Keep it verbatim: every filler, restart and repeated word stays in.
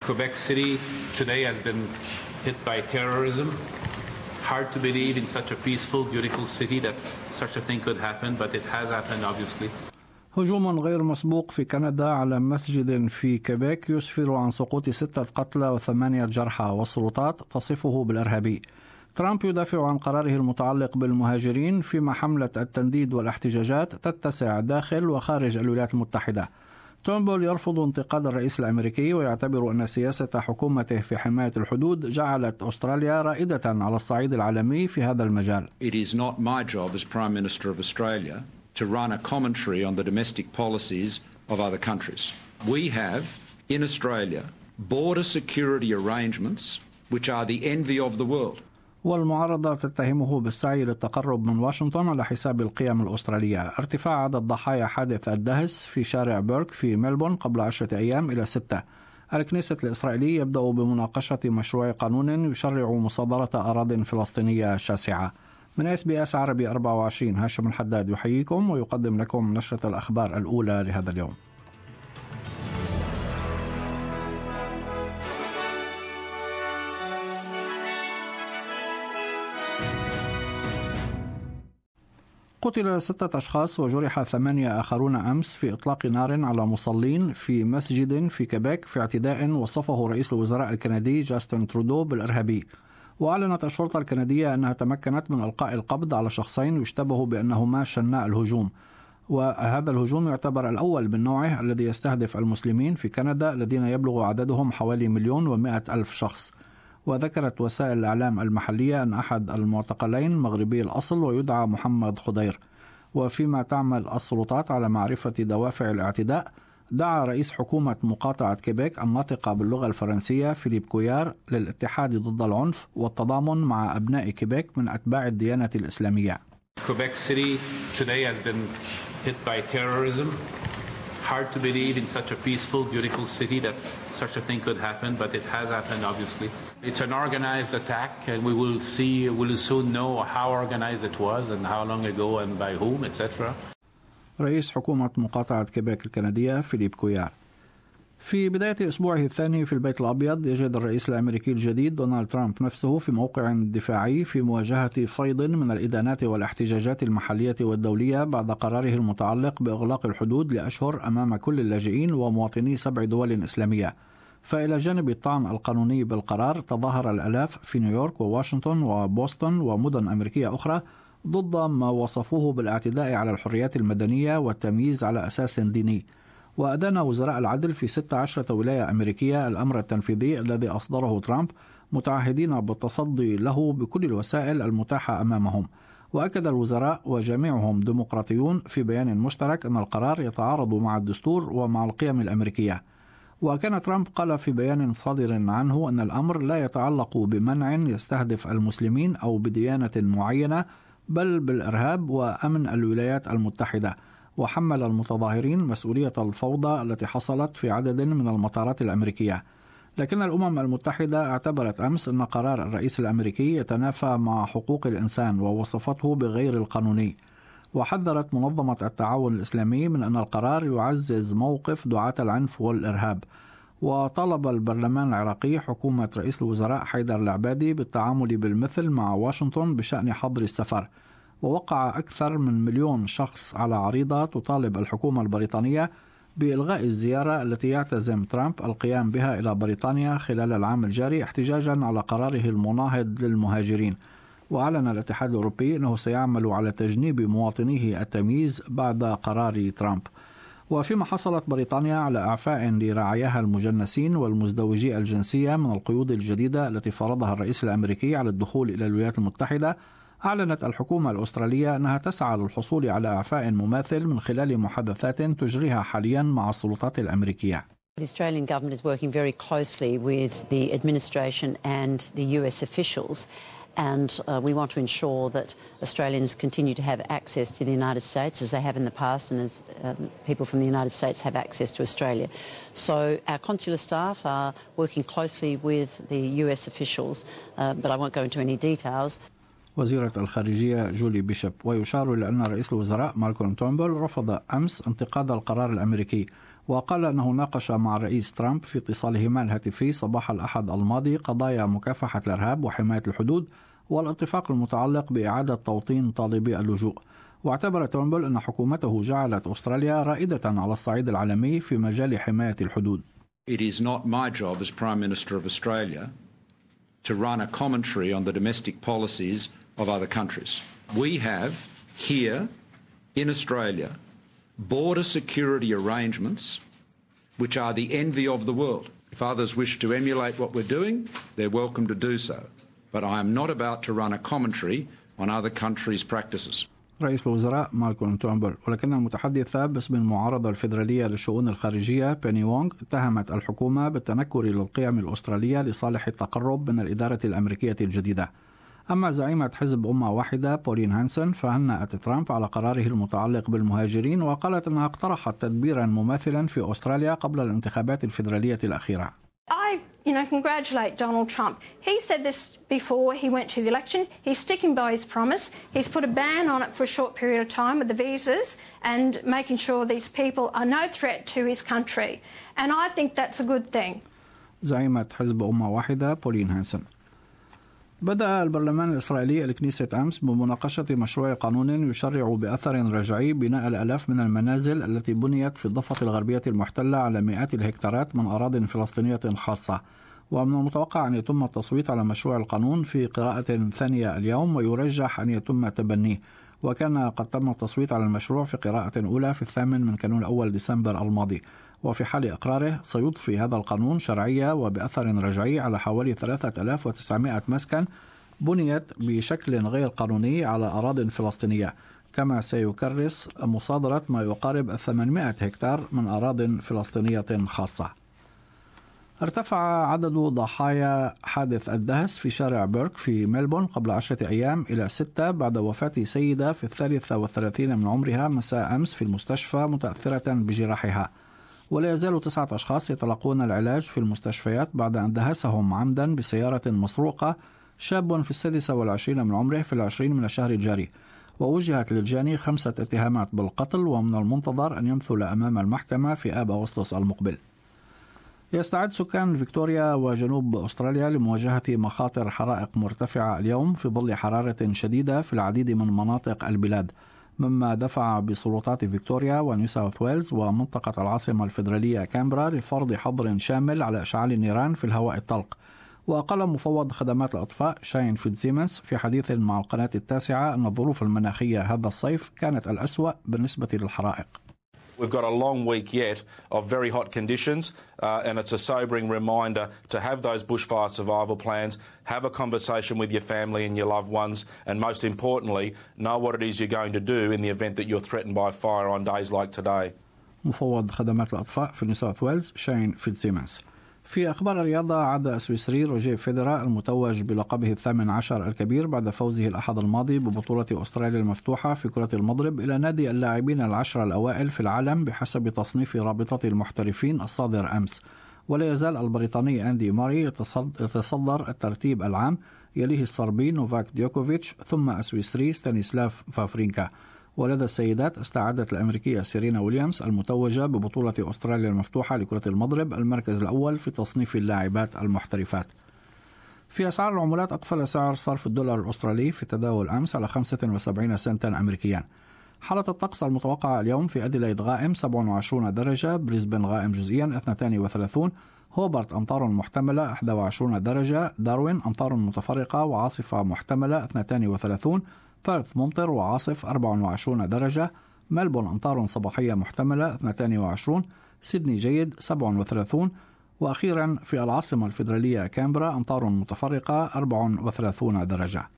Quebec City today has been hit by terrorism. Hard to believe in such a peaceful, beautiful city that such a thing could happen, but it has happened obviously. هجوم غير مسبوق في كندا على مسجد في كيبيك يسفر عن سقوط ستة قتلى وثمانية جرحى، والسلطات تصفه بالإرهابي. ترامب يدافع عن قراره المتعلق بالمهاجرين، فيما حملة التنديد والاحتجاجات تتسع داخل وخارج الولايات المتحدة. تومبول يرفض انتقاد الرئيس الأمريكي ويعتبر أن سياسة حكومته في حماية الحدود جعلت أستراليا رائدة على الصعيد العالمي في هذا المجال. It is not my job as Prime Minister of Australia to run a commentary on the domestic policies of other countries. We have in Australia border security arrangements which are the envy of the world. والمعارضة تتهمه بالسعي للتقرب من واشنطن على حساب القيم الأسترالية. ارتفاع عدد ضحايا حادث الدهس في شارع بيرك في ملبورن قبل عشرة أيام إلى ستة. الكنيسة الإسرائيلي يبدأ بمناقشة مشروع قانون يشرع مصادرة أراضٍ فلسطينية شاسعة. من إس بي إس عربي أربعة وعشرين، هاشم الحداد يحييكم ويقدم لكم نشرة الأخبار الأولى لهذا اليوم. قتل ستة أشخاص وجرح ثمانية آخرون أمس في إطلاق نار على مصلين في مسجد في كيبيك في اعتداء وصفه رئيس الوزراء الكندي جاستن ترودو بالإرهابي. وأعلنت الشرطة الكندية أنها تمكنت من إلقاء القبض على شخصين يشتبه بأنهما شناء الهجوم، وهذا الهجوم يعتبر الأول من نوعه الذي يستهدف المسلمين في كندا الذين يبلغ عددهم حوالي مليون ومائة ألف شخص. وذكرت وسائل الإعلام المحلية أن أحد المعتقلين مغربي الأصل ويدعى محمد خضير. وفيما تعمل السلطات على معرفة دوافع الاعتداء، دعا رئيس حكومة مقاطعة كيبيك الناطقة باللغة الفرنسية فيليب كويار للاتحاد ضد العنف والتضامن مع أبناء كيبيك من أتباع الديانة الإسلامية. Quebec City today has been hit by terrorism. Hard to believe in such a peaceful, beautiful city that such a thing could happen, but it has happened obviously. It's an organized attack, and we will see, we will soon know how organized it was and how long ago and by whom, et cetera. رئيس حكومة مقاطعة كيبيك الكندية فيليب كويار. في بداية أسبوعه الثاني في البيت الأبيض، يجد الرئيس الأمريكي الجديد دونالد ترامب نفسه في موقع دفاعي في مواجهة فيض من الإدانات والاحتجاجات المحلية والدولية بعد قراره المتعلق بإغلاق الحدود لأشهر أمام كل اللاجئين ومواطني سبع دول إسلامية. فإلى جانب الطعن القانوني بالقرار، تظاهر الآلاف في نيويورك وواشنطن وبوسطن ومدن أمريكية أخرى ضد ما وصفوه بالاعتداء على الحريات المدنية والتمييز على أساس ديني. وأدان وزراء العدل في ستة عشر ولاية أمريكية الأمر التنفيذي الذي أصدره ترامب، متعهدين بالتصدي له بكل الوسائل المتاحة أمامهم. وأكد الوزراء وجميعهم ديمقراطيون في بيان مشترك أن القرار يتعارض مع الدستور ومع القيم الأمريكية. وكان ترامب قال في بيان صادر عنه أن الأمر لا يتعلق بمنع يستهدف المسلمين أو بديانة معينة، بل بالإرهاب وأمن الولايات المتحدة. وحمل المتظاهرين مسؤولية الفوضى التي حصلت في عدد من المطارات الأمريكية. لكن الأمم المتحدة اعتبرت أمس أن قرار الرئيس الأمريكي يتنافى مع حقوق الإنسان ووصفته بغير القانوني. وحذرت منظمة التعاون الإسلامي من أن القرار يعزز موقف دعاة العنف والإرهاب. وطلب البرلمان العراقي حكومة رئيس الوزراء حيدر العبادي بالتعامل بالمثل مع واشنطن بشأن حظر السفر. ووقع أكثر من مليون شخص على عريضة تطالب الحكومة البريطانية بإلغاء الزيارة التي يعتزم ترامب القيام بها إلى بريطانيا خلال العام الجاري، احتجاجا على قراره المناهض للمهاجرين. وأعلن الاتحاد الأوروبي أنه سيعمل على تجنيب مواطنيه التمييز بعد قرار ترامب. وفيما حصلت بريطانيا على إعفاء لرعاياها المجنسين والمزدوجي الجنسية من القيود الجديدة التي فرضها الرئيس الأمريكي على الدخول إلى الولايات المتحدة، أعلنت الحكومة الأسترالية أنها تسعى للحصول على إعفاء مماثل من خلال محادثات تجريها حاليا مع السلطات الأمريكية. The Australian government is working very closely with the administration and the U S officials, and uh, we want to ensure that Australians continue to have access to the United States as they have in the past, and as um, people from the United States have access to Australia. So our consular staff are working closely with the U S officials, uh, but I won't go into any details. وزيرة الخارجية جولي بيشوب. ويشار إلى أن رئيس الوزراء مالكولم تومبل رفض أمس انتقاد القرار الأمريكي، وقال أنه ناقش مع الرئيس ترامب في اتصالهما الهاتفي صباح الأحد الماضي قضايا مكافحة الإرهاب وحماية الحدود والاتفاق المتعلق بإعادة توطين طالبي اللجوء. واعتبر تورنبل أن حكومته جعلت أستراليا رائدة على الصعيد العالمي في مجال حماية الحدود. It is not my job as Prime Minister of Australia to run a commentary on the domestic policies of other countries. We have here in Australia border security arrangements which are the envy of the world. If others wish to emulate what we're doing, they're welcome to do so. But I am not about to run a commentary on other countries' practices. رئيس الوزراء مالكولم تورنبل. ولكن المتحدثة باسم المعارضة الفيدرالية للشؤون الخارجية بيني وونغ اتهمت الحكومة بالتنكر للقيم الأسترالية لصالح التقرب من الإدارة الأمريكية الجديدة. أما زعيمة حزب أمة واحدة بولين هانسون فهنأت ترامب على قراره المتعلق بالمهاجرين وقالت أنها اقترحت تدبيرا مماثلا في أستراليا قبل الانتخابات الفيدرالية الأخيرة. I, you know, congratulate Donald Trump. He said this before he went to the election. He's sticking by his promise. He's put a ban on it for a short period of time with the visas and making sure these people are no threat to his country. And I think that's a good thing. زعيمة حزب أمة واحدة بولين هانسون. بدأ البرلمان الإسرائيلي الكنيسة أمس بمناقشة مشروع قانون يشرع بأثر رجعي بناء الآلاف من المنازل التي بنيت في الضفة الغربية المحتلة على مئات الهكتارات من أراضٍ فلسطينية خاصة. ومن المتوقع أن يتم التصويت على مشروع القانون في قراءة ثانية اليوم ويرجح أن يتم تبنيه. وكان قد تم التصويت على المشروع في قراءة أولى في الثامن من كانون أول ديسمبر الماضي. وفي حال إقراره سيضفي هذا القانون شرعية وبأثر رجعي على حوالي ثلاثة آلاف وتسعمائة مسكن بنيت بشكل غير قانوني على أراضٍ فلسطينية، كما سيكرس مصادرة ما يقارب ثمانمائة هكتار من أراضٍ فلسطينية خاصة. ارتفع عدد ضحايا حادث الدهس في شارع بيرك في ملبورن قبل عشرة أيام إلى ستة بعد وفاة سيدة في الثالثة والثلاثين من عمرها مساء أمس في المستشفى متأثرة بجراحها. ولا يزال تسعة أشخاص يتلقون العلاج في المستشفيات بعد أن دهسهم عمدا بسيارة مسروقة شاب في السادسة والعشرين من عمره في العشرين من الشهر الجاري. ووجهت للجاني خمسة اتهامات بالقتل ومن المنتظر أن يمثل أمام المحكمة في آب أغسطس المقبل. يستعد سكان فيكتوريا وجنوب أستراليا لمواجهة مخاطر حرائق مرتفعة اليوم في ظل حرارة شديدة في العديد من مناطق البلاد، مما دفع بسلطات فيكتوريا ونيو ساوث ويلز ومنطقة العاصمة الفيدرالية كامبرا لفرض حظر شامل على إشعال النيران في الهواء الطلق. وقال مفوض خدمات الإطفاء شاين فيتزيمنز في حديث مع القناة التاسعة أن الظروف المناخية هذا الصيف كانت الأسوأ بالنسبة للحرائق. We've got a long week yet of very hot conditions, uh, and it's a sobering reminder to have those bushfire survival plans, have a conversation with your family and your loved ones, and most importantly, know what it is you're going to do in the event that you're threatened by fire on days like today. مفوض خدمات الإطفاء في نيو ساوث ويلز شاين فيتزيمنز. في أخبار الرياضة، عاد السويسري روجيه فيدرر المتوج بلقبه الثامن عشر الكبير بعد فوزه الأحد الماضي ببطولة أستراليا المفتوحة في كرة المضرب إلى نادي اللاعبين العشرة الأوائل في العالم بحسب تصنيف رابطة المحترفين الصادر أمس. ولا يزال البريطاني أندي ماري يتصدر الترتيب العام، يليه الصربي نوفاك ديوكوفيتش ثم السويسري ستانيسلاف فافرينكا. ولدى السيدات استعادت الأمريكية سيرينا ويليامز المتوجة ببطولة أستراليا المفتوحة لكرة المضرب المركز الأول في تصنيف اللاعبات المحترفات. في أسعار العملات، أقفل سعر صرف الدولار الأسترالي في التداول أمس على خمسة وسبعين سنتا أمريكيا. حالة الطقس المتوقعة اليوم في أديلايد غائم سبعة وعشرين درجة، بريسبن غائم جزئيا اثنين وثلاثين، هوبرت أمطار محتملة إحدى وعشرين درجة، داروين أمطار متفرقة وعاصفة محتملة اثنين وثلاثين، بيرث ممطر وعاصف أربعة وعشرين درجة، ملبورن أمطار صباحية محتملة اثنين وعشرين، سيدني جيد سبعة وثلاثين، وأخيرا في العاصمة الفيدرالية كامبرا أمطار متفرقة أربعة وثلاثين درجة.